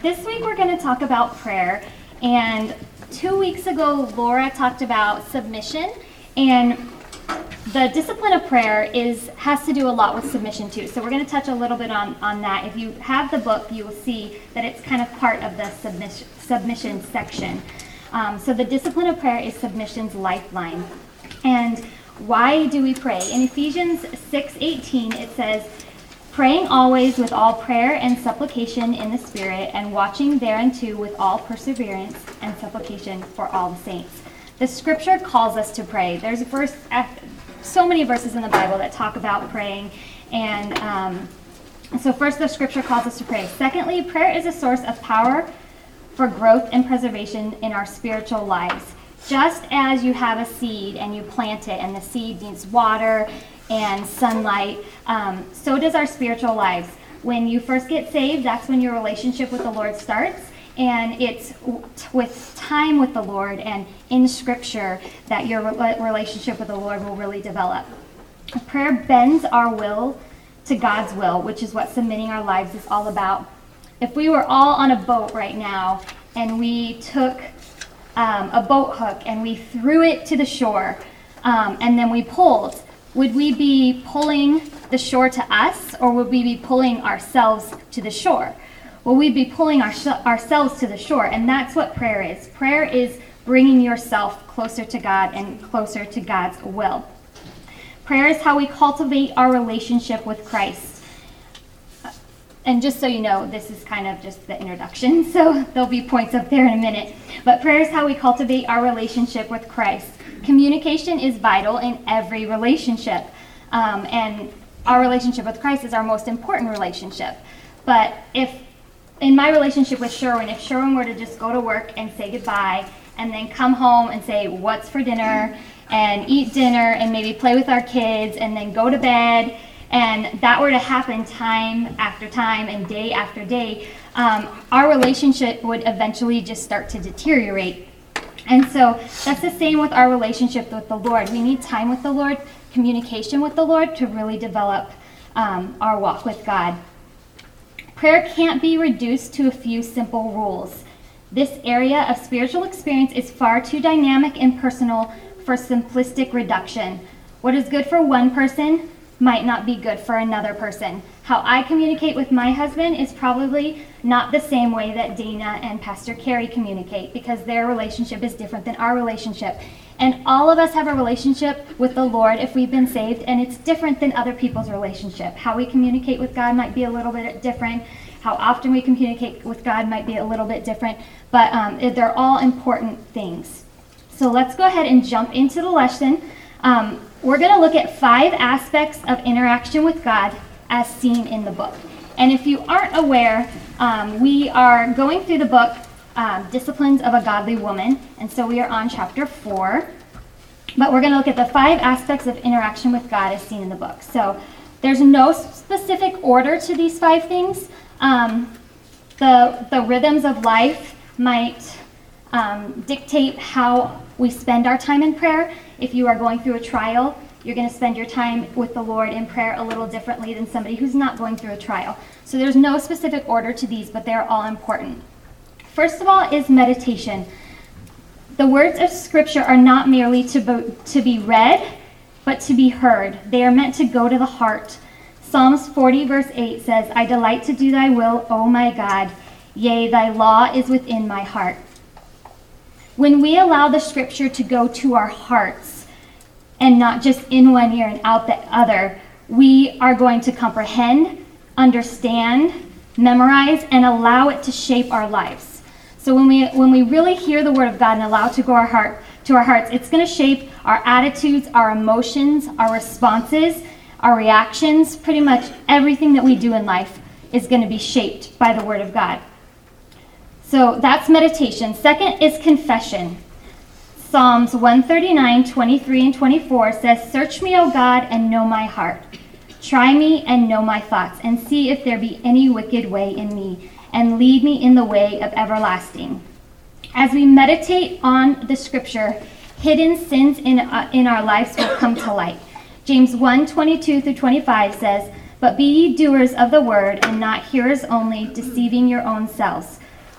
this week we're going to talk about prayer. And 2 weeks ago, Laura talked about submission. And the discipline of prayer has to do a lot with submission too. So we're going to touch a little bit on that. If you have the book, you will see that it's kind of part of the submission section. So the discipline of prayer is submission's lifeline. And why do we pray? In Ephesians 6:18, it says, praying always with all prayer and supplication in the Spirit, and watching thereunto with all perseverance and supplication for all the saints. The scripture calls us to pray. There's so many verses in the Bible that talk about praying. And so first, the scripture calls us to pray. Secondly, prayer is a source of power for growth and preservation in our spiritual lives. Just as you have a seed and you plant it, and the seed needs water and sunlight, so does our spiritual lives. When you first get saved, that's when your relationship with the Lord starts. And it's with time with the Lord and in Scripture that your relationship with the Lord will really develop. Prayer bends our will to God's will, which is what submitting our lives is all about. If we were all on a boat right now and we took a boat hook and we threw it to the shore and then we pulled, would we be pulling the shore to us, or would we be pulling ourselves to the shore? Well, we'd be pulling ourselves to the shore, and that's what prayer is. Prayer is bringing yourself closer to God and closer to God's will. Prayer is how we cultivate our relationship with Christ. And just so you know, this is kind of just the introduction, so there'll be points up there in a minute. But prayer is how we cultivate our relationship with Christ. Communication is vital in every relationship, and our relationship with Christ is our most important relationship. But in my relationship with Sherwin, if Sherwin were to just go to work and say goodbye and then come home and say, what's for dinner, and eat dinner and maybe play with our kids and then go to bed, and that were to happen time after time and day after day, our relationship would eventually just start to deteriorate. And so that's the same with our relationship with the Lord. We need time with the Lord, communication with the Lord, to really develop our walk with God. Prayer can't be reduced to a few simple rules. This area of spiritual experience is far too dynamic and personal for simplistic reduction. What is good for one person might not be good for another person. How I communicate with my husband is probably not the same way that Dana and Pastor Carrie communicate, because their relationship is different than our relationship. And all of us have a relationship with the Lord if we've been saved, and it's different than other people's relationship. How we communicate with God might be a little bit different. How often we communicate with God might be a little bit different, but they're all important things. So let's go ahead and jump into the lesson. We're going to look at 5 aspects of interaction with God as seen in the book. And if you aren't aware, we are going through the book, Disciplines of a Godly Woman, and so we are on chapter 4. But we're going to look at the 5 aspects of interaction with God as seen in the book. So there's no specific order to these 5 things. The rhythms of life might dictate how we spend our time in prayer. If you are going through a trial, you're going to spend your time with the Lord in prayer a little differently than somebody who's not going through a trial. So there's no specific order to these, but they're all important. First of all is meditation. The words of Scripture are not merely to be read, but to be heard. They are meant to go to the heart. Psalms 40 verse 8 says, I delight to do thy will, O my God. Yea, thy law is within my heart. When we allow the Scripture to go to our hearts and not just in one ear and out the other, we are going to comprehend, understand, memorize, and allow it to shape our lives. So when we really hear the Word of God and allow it to go to our hearts, it's going to shape our attitudes, our emotions, our responses, our reactions. Pretty much everything that we do in life is going to be shaped by the Word of God. So that's meditation. Second is confession. Psalms 139, 23 and 24 says, Search me, O God, and know my heart. Try me and know my thoughts, and see if there be any wicked way in me, and lead me in the way of everlasting. As we meditate on the Scripture, hidden sins in our lives will come to light. James 1, 22 through 25 says, But be ye doers of the word, and not hearers only, deceiving your own selves.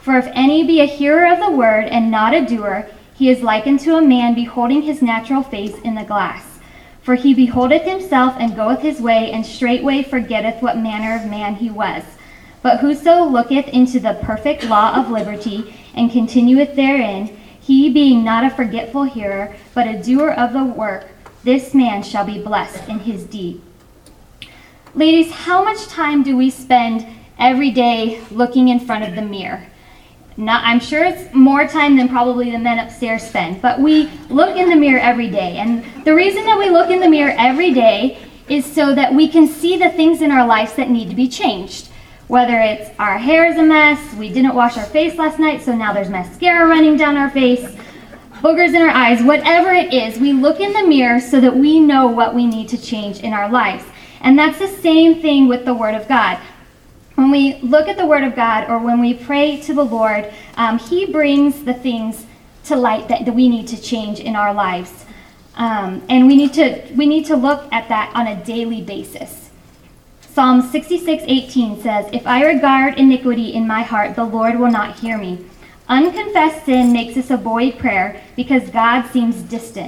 For if any be a hearer of the word and not a doer, he is like unto a man beholding his natural face in the glass. For he beholdeth himself and goeth his way, and straightway forgetteth what manner of man he was. But whoso looketh into the perfect law of liberty, and continueth therein, he being not a forgetful hearer, but a doer of the work, this man shall be blessed in his deed. Ladies, how much time do we spend every day looking in front of the mirror? I'm sure it's more time than probably the men upstairs spend, but we look in the mirror every day. And the reason that we look in the mirror every day is so that we can see the things in our lives that need to be changed. Whether it's our hair is a mess, we didn't wash our face last night, so now there's mascara running down our face, boogers in our eyes, whatever it is, we look in the mirror so that we know what we need to change in our lives. And that's the same thing with the Word of God. When we look at the Word of God, or when we pray to the Lord, He brings the things to light that we need to change in our lives. And we need to look at that on a daily basis. Psalm 66:18 says, "If I regard iniquity in my heart, the Lord will not hear me." Unconfessed sin makes us avoid prayer because God seems distant.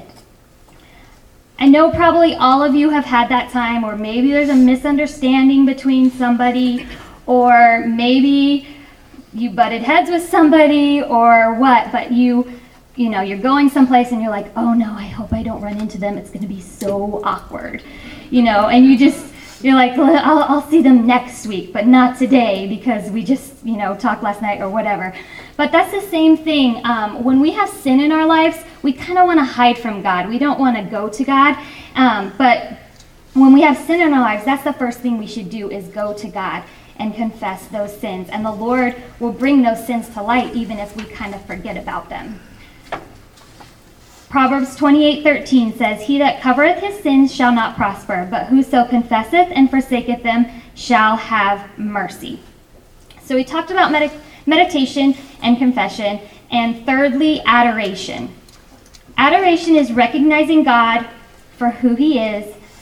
I know probably all of you have had that time, or maybe there's a misunderstanding between somebody, or maybe you butted heads with somebody, or what, but you're going someplace and you're like, oh no, I hope I don't run into them. It's going to be so awkward, and you're like, well, I'll see them next week, but not today because we just, talked last night or whatever. But that's the same thing. When we have sin in our lives, we kind of want to hide from God. We don't want to go to God. But when we have sin in our lives, that's the first thing we should do, is go to God and confess those sins. And the Lord will bring those sins to light even if we kind of forget about them. Proverbs 28:13 says, "He that covereth his sins shall not prosper, but whoso confesseth and forsaketh them shall have mercy." So we talked about meditation and confession, and thirdly, adoration. Adoration is recognizing God for who He is,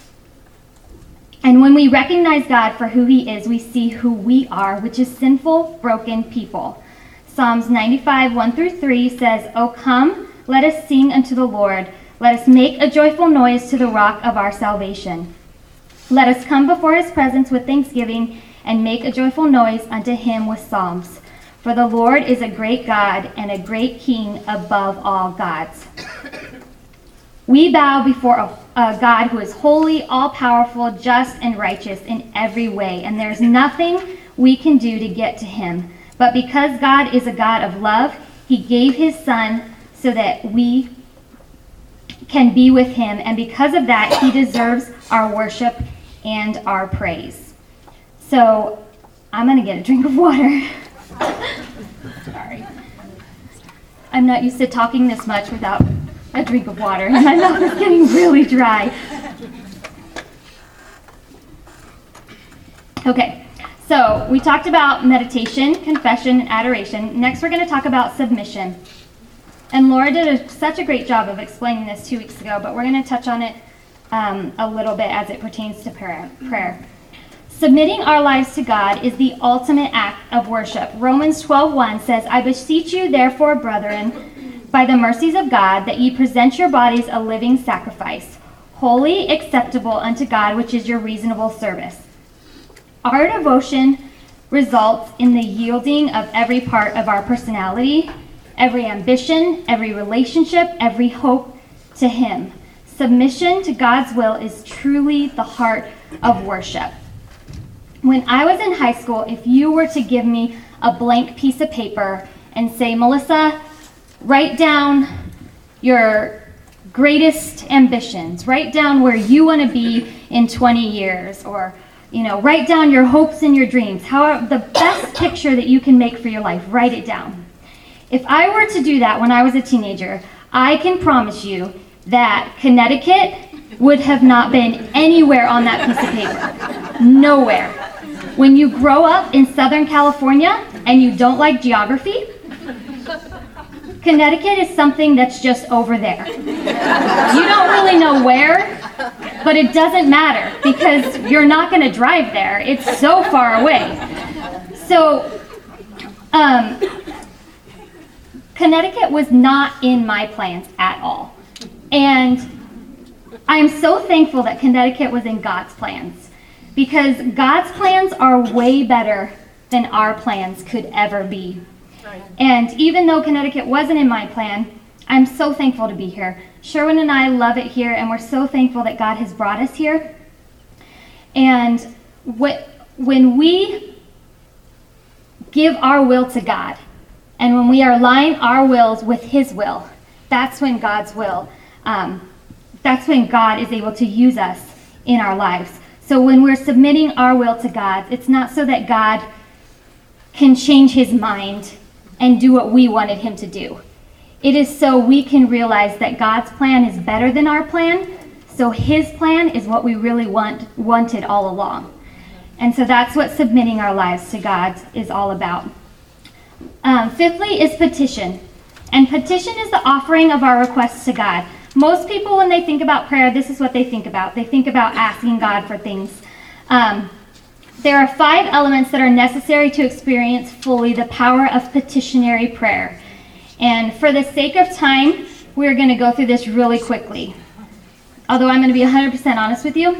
and when we recognize God for who He is, we see who we are, which is sinful, broken people. Psalms 95:1-3 says, "O come, let us sing unto the Lord. Let us make a joyful noise to the rock of our salvation. Let us come before His presence with thanksgiving, and make a joyful noise unto Him with psalms. For the Lord is a great God and a great King above all gods." We bow before a God who is holy, all-powerful, just, and righteous in every way, and there's nothing we can do to get to Him. But because God is a God of love, He gave His Son so that we can be with Him, and because of that, He deserves our worship and our praise. So I'm going to get a drink of water. Sorry. I'm not used to talking this much without a drink of water, and my mouth is getting really dry. Okay, so we talked about meditation, confession, and adoration. Next, we're going to talk about submission. And Laura did such a great job of explaining this 2 weeks ago, but we're going to touch on it a little bit as it pertains to prayer. Submitting our lives to God is the ultimate act of worship. Romans 12:1 says, "I beseech you, therefore, brethren, by the mercies of God, that ye present your bodies a living sacrifice, holy, acceptable unto God, which is your reasonable service." Our devotion results in the yielding of every part of our personality, every ambition, every relationship, every hope to Him. Submission to God's will is truly the heart of worship. When I was in high school, if you were to give me a blank piece of paper and say, "Melissa, write down your greatest ambitions, write down where you want to be in 20 years, or write down your hopes and your dreams, however, the best picture that you can make for your life, write it down." If I were to do that when I was a teenager, I can promise you that Connecticut would have not been anywhere on that piece of paper. Nowhere. When you grow up in Southern California and you don't like geography, Connecticut is something that's just over there. You don't really know where, but it doesn't matter because you're not going to drive there. It's so far away. So Connecticut was not in my plans at all. And I am so thankful that Connecticut was in God's plans, because God's plans are way better than our plans could ever be. Right. And even though Connecticut wasn't in my plan, I'm so thankful to be here. Sherwin and I love it here, and we're so thankful that God has brought us here. And when we give our will to God, and when we align our wills with His will, that's when God's will, that's when God is able to use us in our lives. So when we're submitting our will to God, it's not so that God can change His mind and do what we wanted Him to do. It is so we can realize that God's plan is better than our plan, so His plan is what we really wanted all along. And so that's what submitting our lives to God is all about. Fifthly is petition. And petition is the offering of our requests to God. Most people, when they think about prayer, this is what they think about. They think about asking God for things. There are 5 elements that are necessary to experience fully the power of petitionary prayer. And for the sake of time, we're going to go through this really quickly. Although I'm going to be 100% honest with you,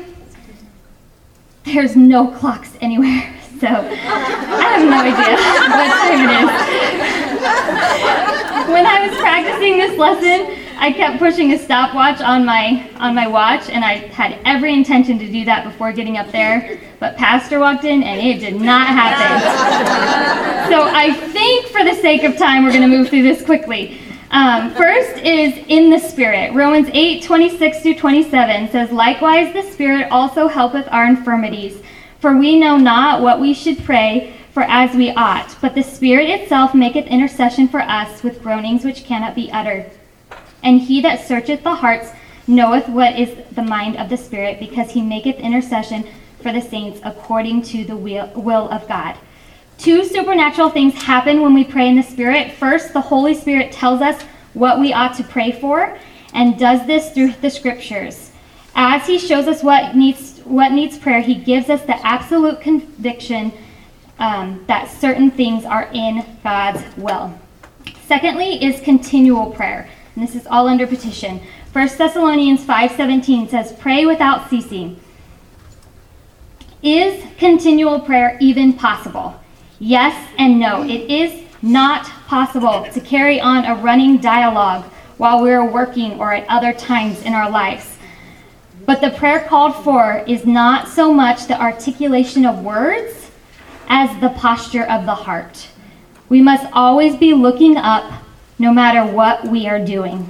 there's no clocks anywhere, so I have no idea what time it is. When I was practicing this lesson, I kept pushing a stopwatch on my watch, and I had every intention to do that before getting up there, but Pastor walked in, and it did not happen. So I think for the sake of time, we're going to move through this quickly. First is in the Spirit. Romans 8:26-27 says, "Likewise the Spirit also helpeth our infirmities, for we know not what we should pray for as we ought, but the Spirit itself maketh intercession for us with groanings which cannot be uttered. And he that searcheth the hearts knoweth what is the mind of the Spirit, because he maketh intercession for the saints according to the will of God." 2 supernatural things happen when we pray in the Spirit. First, the Holy Spirit tells us what we ought to pray for, and does this through the Scriptures. As he shows us what needs prayer, he gives us the absolute conviction that certain things are in God's will. Secondly is continual prayer, and this is all under petition. 1 Thessalonians 5:17 says, "Pray without ceasing." Is continual prayer even possible? Yes and no. It is not possible to carry on a running dialogue while we're working or at other times in our lives. But the prayer called for is not so much the articulation of words as the posture of the heart. We must always be looking up no matter what we are doing.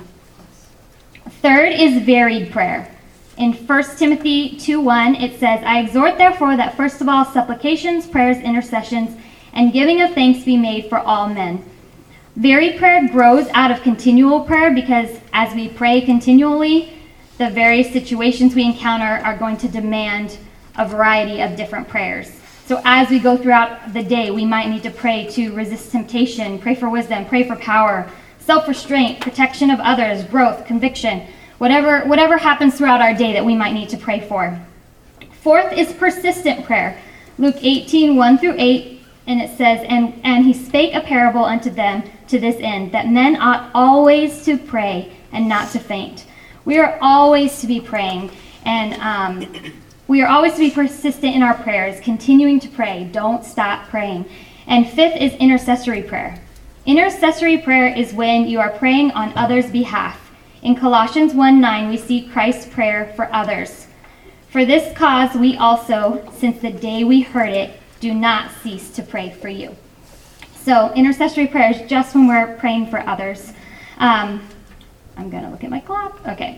Third is varied prayer. In 1 Timothy 2:1, it says, "I exhort therefore that first of all supplications, prayers, intercessions, and giving of thanks be made for all men." Varied prayer grows out of continual prayer, because as we pray continually, the various situations we encounter are going to demand a variety of different prayers. So as we go throughout the day, we might need to pray to resist temptation, pray for wisdom, pray for power, self-restraint, protection of others, growth, conviction, whatever happens throughout our day that we might need to pray for. Fourth is persistent prayer. Luke 18:1-8. And it says, and he spake a parable unto them to this end, that men ought always to pray and not to faint. We are always to be praying, and we are always to be persistent in our prayers, continuing to pray. Don't stop praying. And fifth is intercessory prayer. Intercessory prayer is when you are praying on others' behalf. In Colossians 1:9, we see Christ's prayer for others. "For this cause we also, since the day we heard it, do not cease to pray for you." So intercessory prayer is just when we're praying for others. I'm going to look at my clock. Okay.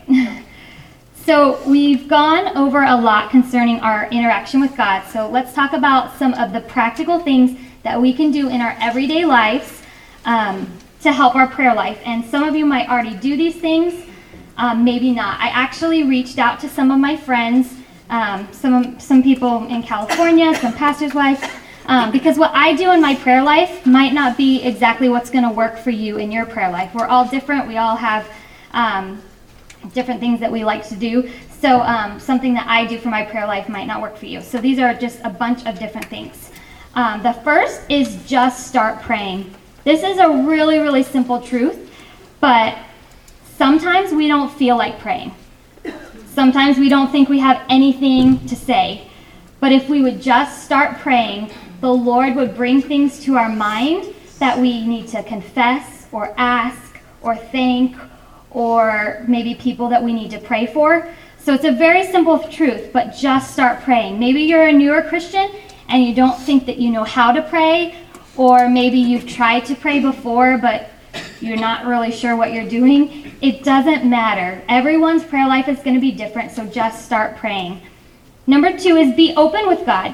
So we've gone over a lot concerning our interaction with God. So let's talk about some of the practical things that we can do in our everyday lives to help our prayer life. And some of you might already do these things, maybe not. I actually reached out to some of my friends, some people in California, some pastors' wives, because what I do in my prayer life might not be exactly what's going to work for you in your prayer life. We're all different. We all have different things that we like to do. So something that I do for my prayer life might not work for you. So these are just a bunch of different things. The first is just start praying. this is a really, really simple truth, but sometimes we don't feel like praying. Sometimes we don't think we have anything to say. But if we would just start praying, the Lord would bring things to our mind that we need to confess or ask or thank, or maybe people that we need to pray for. So it's a very simple truth, but just start praying. Maybe you're a newer Christian and you don't think that you know how to pray, or maybe you've tried to pray before, but you're not really sure what you're doing. It doesn't matter. Everyone's prayer life is going to be different, so just start praying. Number 2 is be open with God.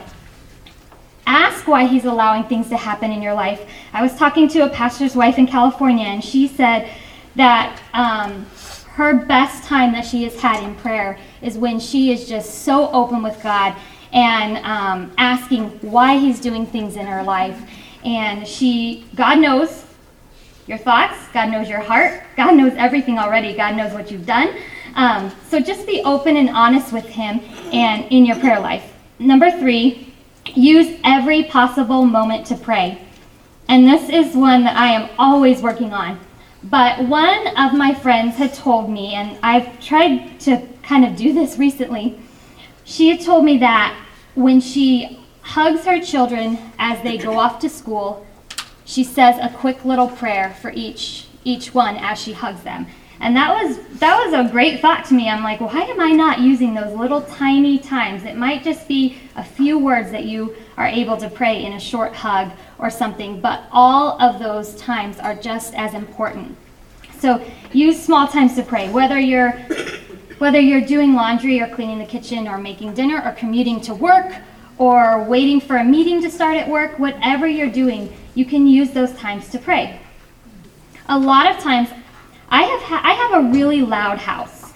Ask why he's allowing things to happen in your life. I was talking to a pastor's wife in California, and she said that her best time that she has had in prayer is when she is just so open with God and asking why he's doing things in her life. And God knows your thoughts, God knows your heart, God knows everything already, God knows what you've done. So just be open and honest with him and in your prayer life. Number 3, use every possible moment to pray. And this is one that I am always working on. But one of my friends had told me, and I've tried to kind of do this recently, she had told me that when she hugs her children as they go off to school, she says a quick little prayer for each one as she hugs them. And that was a great thought to me. I'm like, why am I not using those little tiny times? It might just be a few words that you are able to pray in a short hug or something, but all of those times are just as important. So use small times to pray, whether you're doing laundry or cleaning the kitchen or making dinner or commuting to work or waiting for a meeting to start at work. Whatever you're doing, you can use those times to pray. A lot of times, I have a really loud house.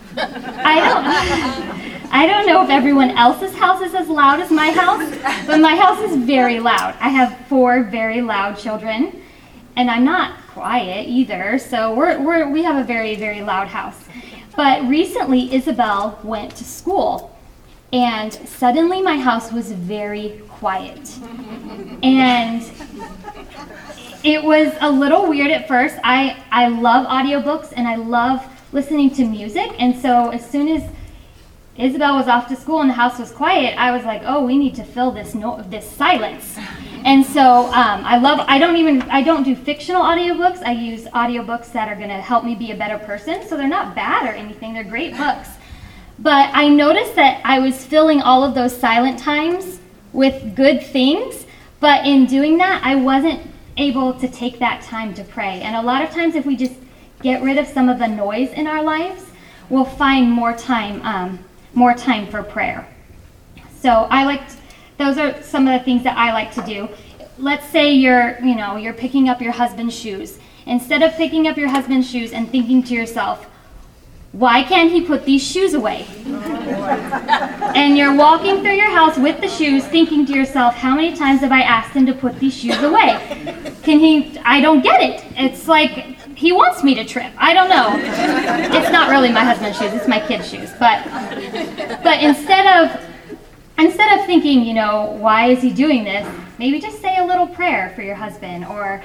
I don't know if everyone else's house is as loud as my house, but my house is very loud. I have 4 very loud children, and I'm not quiet either, so we have a very, very loud house. But recently, Isabel went to school, and suddenly my house was very quiet. And it was a little weird at first. I love audiobooks and I love listening to music, and so as soon as Isabel was off to school and the house was quiet, I was like, oh, we need to fill this silence. And so I don't do fictional audiobooks. I use audiobooks that are going to help me be a better person. So they're not bad or anything. They're great books. But I noticed that I was filling all of those silent times with good things. But in doing that, I wasn't able to take that time to pray. And a lot of times if we just get rid of some of the noise in our lives, we'll find more time for prayer. So those are some of the things that I like to do. Let's say you're picking up your husband's shoes. Instead of picking up your husband's shoes and thinking to yourself, why can't he put these shoes away? And you're walking through your house with the shoes thinking to yourself, how many times have I asked him to put these shoes away? I don't get it. It's like he wants me to trip. I don't know. It's not really my husband's shoes, it's my kid's shoes. But instead of thinking, why is he doing this? Maybe just say a little prayer for your husband, or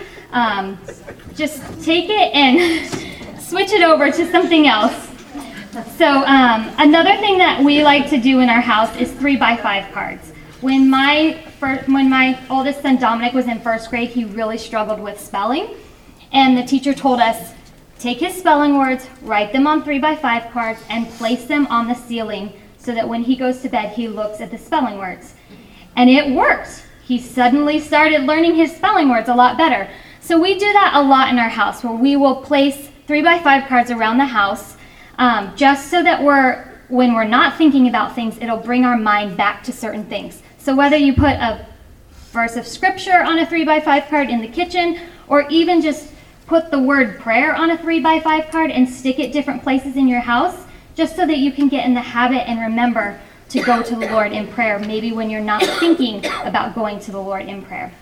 just take it and switch it over to something else. So another thing that we like to do in our house is 3x5 cards. When my oldest son Dominic was in first grade, he really struggled with spelling, and the teacher told us, take his spelling words, write them on 3x5 cards, and place them on the ceiling so that when he goes to bed, he looks at the spelling words. And it worked. He suddenly started learning his spelling words a lot better. So we do that a lot in our house, where we will place 3x5 cards around the house, just so that when we're not thinking about things, it'll bring our mind back to certain things. So whether you put a verse of scripture on a 3x5 card in the kitchen, or even just put the word prayer on a 3x5 card and stick it different places in your house, just so that you can get in the habit and remember to go to the Lord in prayer, maybe when you're not thinking about going to the Lord in prayer.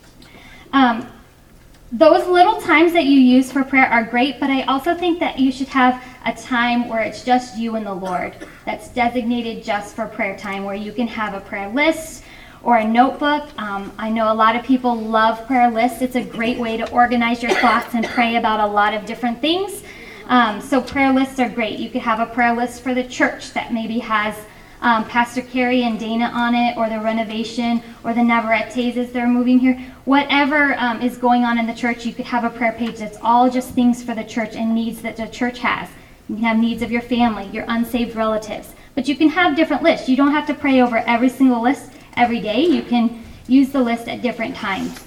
Those little times that you use for prayer are great, but I also think that you should have a time where it's just you and the Lord, that's designated just for prayer time, where you can have a prayer list, or a notebook. I know a lot of people love prayer lists. It's a great way to organize your thoughts and pray about a lot of different things. So prayer lists are great. You could have a prayer list for the church that maybe has Pastor Carrie and Dana on it, or the renovation, or the Navarretes as they're moving here. Whatever is going on in the church, you could have a prayer page that's all just things for the church and needs that the church has. You can have needs of your family, your unsaved relatives. But you can have different lists. You don't have to pray over every single list every day. You can use the list at different times.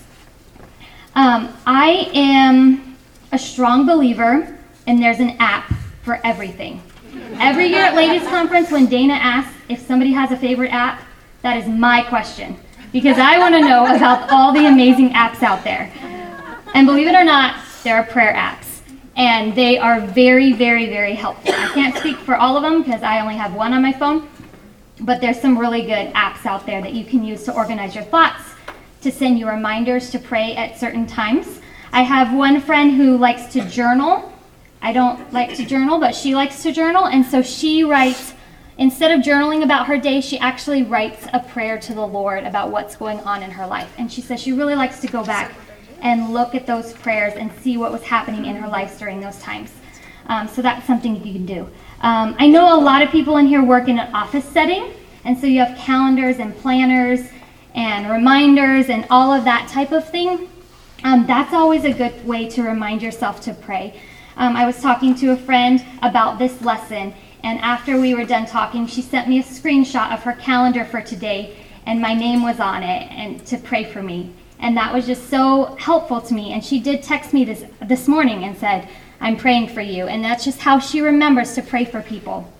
I am a strong believer, and there's an app for everything. Every year at Ladies Conference, when Dana asks if somebody has a favorite app, that is my question, because I want to know about all the amazing apps out there. And believe it or not, there are prayer apps, and they are very, very, very helpful. I can't speak for all of them because I only have one on my phone, but there's some really good apps out there that you can use to organize your thoughts, to send you reminders to pray at certain times. I have one friend who likes to journal. I don't like to journal, but she likes to journal, and so she writes, instead of journaling about her day, she actually writes a prayer to the Lord about what's going on in her life. And she says she really likes to go back and look at those prayers and see what was happening in her life during those times. So that's something you can do. I know a lot of people in here work in an office setting, and so you have calendars and planners and reminders and all of that type of thing. That's always a good way to remind yourself to pray. I was talking to a friend about this lesson, and after we were done talking, she sent me a screenshot of her calendar for today, and my name was on it, and to pray for me. And that was just so helpful to me. And she did text me this morning and said, "I'm praying for you." And that's just how she remembers to pray for people.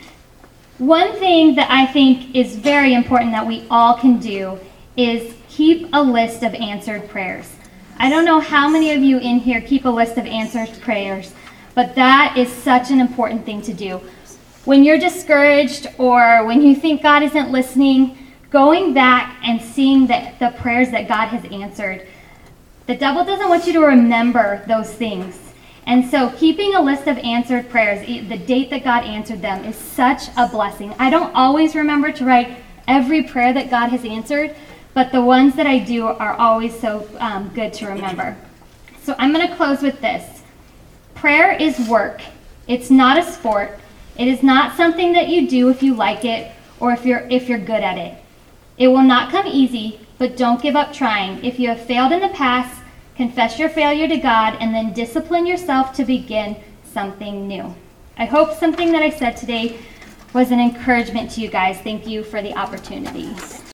One thing that I think is very important that we all can do is keep a list of answered prayers. I don't know how many of you in here keep a list of answered prayers, but that is such an important thing to do. When you're discouraged or when you think God isn't listening, going back and seeing the prayers that God has answered, the devil doesn't want you to remember those things. And so keeping a list of answered prayers, the date that God answered them, is such a blessing. I don't always remember to write every prayer that God has answered, but the ones that I do are always so good to remember. So I'm going to close with this. Prayer is work. It's not a sport. It is not something that you do if you like it or if you're good at it. It will not come easy, but don't give up trying. If you have failed in the past, confess your failure to God and then discipline yourself to begin something new. I hope something that I said today was an encouragement to you guys. Thank you for the opportunity.